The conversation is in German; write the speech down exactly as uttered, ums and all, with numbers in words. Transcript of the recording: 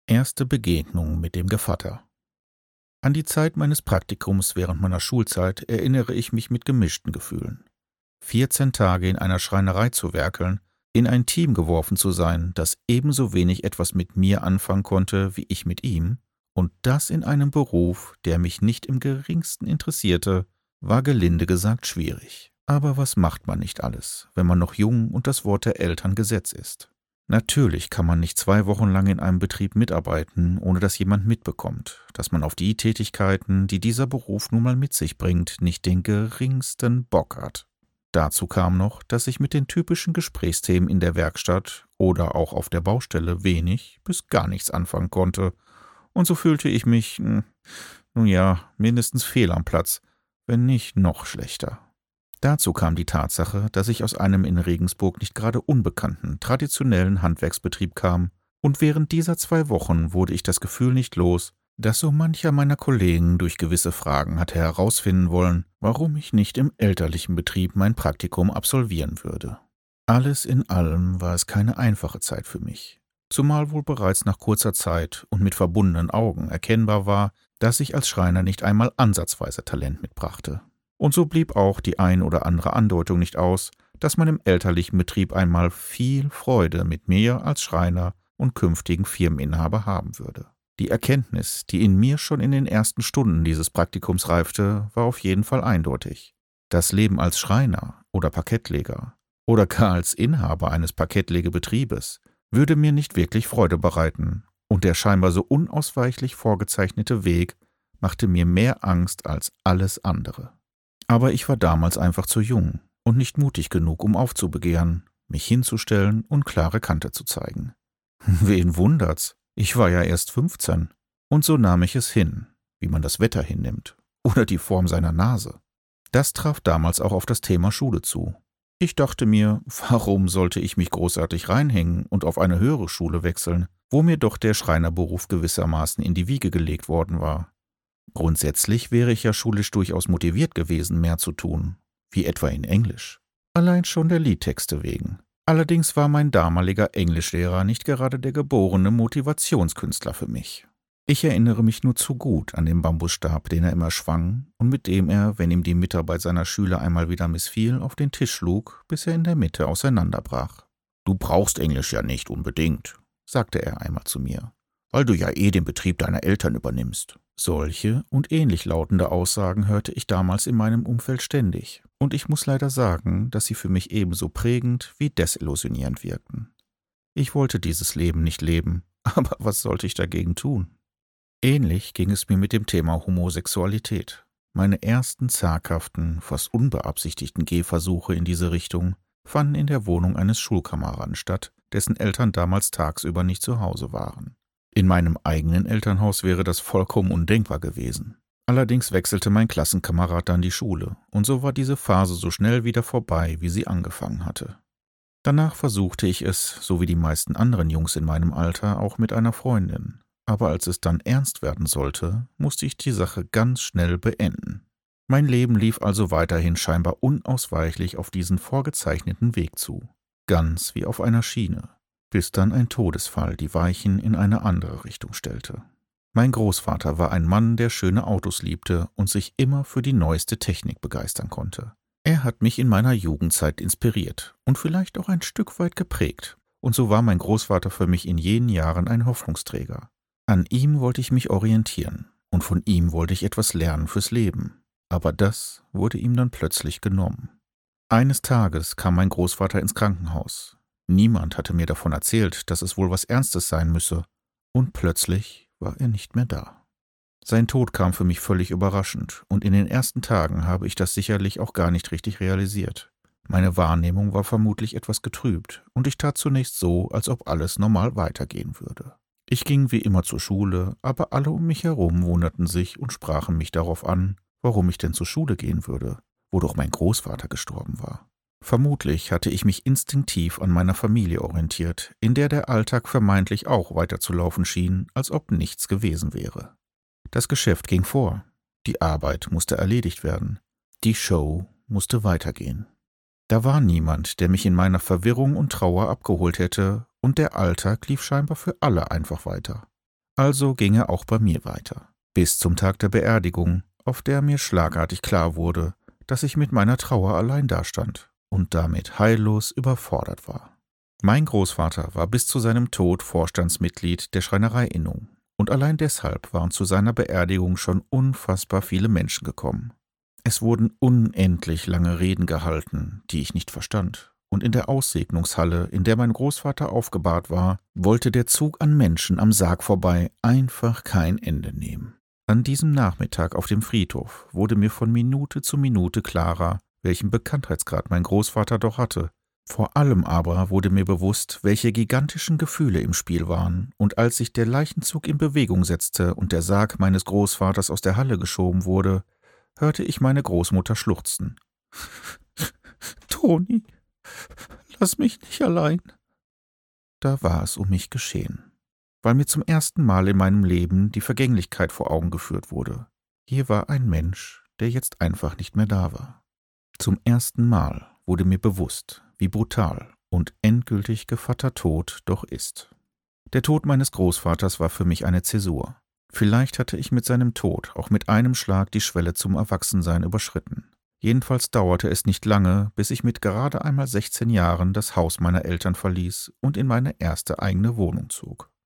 Erste Begegnung mit dem Gevatter. An die Zeit meines Praktikums während meiner Schulzeit erinnere ich mich mit gemischten Gefühlen. vierzehn Tage in einer Schreinerei zu werkeln, in ein Team geworfen zu sein, das ebenso wenig etwas mit mir anfangen konnte wie ich mit ihm, und das in einem Beruf, der mich nicht im geringsten interessierte, war gelinde gesagt schwierig. Aber was macht man nicht alles, wenn man noch jung und das Wort der Eltern Gesetz ist? Natürlich kann man nicht zwei Wochen lang in einem Betrieb mitarbeiten, ohne dass jemand mitbekommt, dass man auf die Tätigkeiten, die dieser Beruf nun mal mit sich bringt, nicht den geringsten Bock hat. Dazu kam noch, dass ich mit den typischen Gesprächsthemen in der Werkstatt oder auch auf der Baustelle wenig bis gar nichts anfangen konnte, und so fühlte ich mich, nun ja, mindestens fehl am Platz, wenn nicht noch schlechter. Dazu kam die Tatsache, dass ich aus einem in Regensburg nicht gerade unbekannten, traditionellen Handwerksbetrieb kam, und während dieser zwei Wochen wurde ich das Gefühl nicht los, dass so mancher meiner Kollegen durch gewisse Fragen hatte herausfinden wollen, warum ich nicht im elterlichen Betrieb mein Praktikum absolvieren würde. Alles in allem war es keine einfache Zeit für mich, zumal wohl bereits nach kurzer Zeit und mit verbundenen Augen erkennbar war, dass ich als Schreiner nicht einmal ansatzweise Talent mitbrachte. Und so blieb auch die ein oder andere Andeutung nicht aus, dass man im elterlichen Betrieb einmal viel Freude mit mir als Schreiner und künftigen Firmeninhaber haben würde. Die Erkenntnis, die in mir schon in den ersten Stunden dieses Praktikums reifte, war auf jeden Fall eindeutig. Das Leben als Schreiner oder Parkettleger oder gar als Inhaber eines Parkettlegebetriebes würde mir nicht wirklich Freude bereiten, und der scheinbar so unausweichlich vorgezeichnete Weg machte mir mehr Angst als alles andere. Aber ich war damals einfach zu jung und nicht mutig genug, um aufzubegehren, mich hinzustellen und klare Kante zu zeigen. Wen wundert's? Ich war ja erst fünfzehn. Und so nahm ich es hin, wie man das Wetter hinnimmt oder die Form seiner Nase. Das traf damals auch auf das Thema Schule zu. Ich dachte mir, warum sollte ich mich großartig reinhängen und auf eine höhere Schule wechseln, wo mir doch der Schreinerberuf gewissermaßen in die Wiege gelegt worden war. Grundsätzlich wäre ich ja schulisch durchaus motiviert gewesen, mehr zu tun, wie etwa in Englisch. Allein schon der Liedtexte wegen. Allerdings war mein damaliger Englischlehrer nicht gerade der geborene Motivationskünstler für mich. Ich erinnere mich nur zu gut an den Bambusstab, den er immer schwang und mit dem er, wenn ihm die Mitarbeit seiner Schüler einmal wieder missfiel, auf den Tisch schlug, bis er in der Mitte auseinanderbrach. »Du brauchst Englisch ja nicht unbedingt«, sagte er einmal zu mir, »weil du ja eh den Betrieb deiner Eltern übernimmst.« Solche und ähnlich lautende Aussagen hörte ich damals in meinem Umfeld ständig, und ich muss leider sagen, dass sie für mich ebenso prägend wie desillusionierend wirkten. Ich wollte dieses Leben nicht leben, aber was sollte ich dagegen tun? Ähnlich ging es mir mit dem Thema Homosexualität. Meine ersten zaghaften, fast unbeabsichtigten Gehversuche in diese Richtung fanden in der Wohnung eines Schulkameraden statt, dessen Eltern damals tagsüber nicht zu Hause waren. In meinem eigenen Elternhaus wäre das vollkommen undenkbar gewesen. Allerdings wechselte mein Klassenkamerad dann die Schule, und so war diese Phase so schnell wieder vorbei, wie sie angefangen hatte. Danach versuchte ich es, so wie die meisten anderen Jungs in meinem Alter, auch mit einer Freundin. Aber als es dann ernst werden sollte, musste ich die Sache ganz schnell beenden. Mein Leben lief also weiterhin scheinbar unausweichlich auf diesen vorgezeichneten Weg zu, ganz wie auf einer Schiene, bis dann ein Todesfall die Weichen in eine andere Richtung stellte. Mein Großvater war ein Mann, der schöne Autos liebte und sich immer für die neueste Technik begeistern konnte. Er hat mich in meiner Jugendzeit inspiriert und vielleicht auch ein Stück weit geprägt, und so war mein Großvater für mich in jenen Jahren ein Hoffnungsträger. An ihm wollte ich mich orientieren, und von ihm wollte ich etwas lernen fürs Leben, aber das wurde ihm dann plötzlich genommen. Eines Tages kam mein Großvater ins Krankenhaus. Niemand hatte mir davon erzählt, dass es wohl was Ernstes sein müsse, und plötzlich war er nicht mehr da. Sein Tod kam für mich völlig überraschend, und in den ersten Tagen habe ich das sicherlich auch gar nicht richtig realisiert. Meine Wahrnehmung war vermutlich etwas getrübt, und ich tat zunächst so, als ob alles normal weitergehen würde. Ich ging wie immer zur Schule, aber alle um mich herum wunderten sich und sprachen mich darauf an, warum ich denn zur Schule gehen würde, wo doch mein Großvater gestorben war. Vermutlich hatte ich mich instinktiv an meiner Familie orientiert, in der der Alltag vermeintlich auch weiterzulaufen schien, als ob nichts gewesen wäre. Das Geschäft ging vor, die Arbeit musste erledigt werden, die Show musste weitergehen. Da war niemand, der mich in meiner Verwirrung und Trauer abgeholt hätte, und der Alltag lief scheinbar für alle einfach weiter. Also ging er auch bei mir weiter. Bis zum Tag der Beerdigung, auf der mir schlagartig klar wurde, dass ich mit meiner Trauer allein dastand und damit heillos überfordert war. Mein Großvater war bis zu seinem Tod Vorstandsmitglied der Schreinerei-Innung und allein deshalb waren zu seiner Beerdigung schon unfassbar viele Menschen gekommen. Es wurden unendlich lange Reden gehalten, die ich nicht verstand, und in der Aussegnungshalle, in der mein Großvater aufgebahrt war, wollte der Zug an Menschen am Sarg vorbei einfach kein Ende nehmen. An diesem Nachmittag auf dem Friedhof wurde mir von Minute zu Minute klarer, welchen Bekanntheitsgrad mein Großvater doch hatte. Vor allem aber wurde mir bewusst, welche gigantischen Gefühle im Spiel waren, und als sich der Leichenzug in Bewegung setzte und der Sarg meines Großvaters aus der Halle geschoben wurde, hörte ich meine Großmutter schluchzen. »Toni, lass mich nicht allein.« Da war es um mich geschehen, weil mir zum ersten Mal in meinem Leben die Vergänglichkeit vor Augen geführt wurde. Hier war ein Mensch, der jetzt einfach nicht mehr da war. Zum ersten Mal wurde mir bewusst, wie brutal und endgültig Gevatter Tod doch ist. Der Tod meines Großvaters war für mich eine Zäsur. Vielleicht hatte ich mit seinem Tod auch mit einem Schlag die Schwelle zum Erwachsensein überschritten. Jedenfalls dauerte es nicht lange, bis ich mit gerade einmal sechzehn Jahren das Haus meiner Eltern verließ und in meine erste eigene Wohnung zog.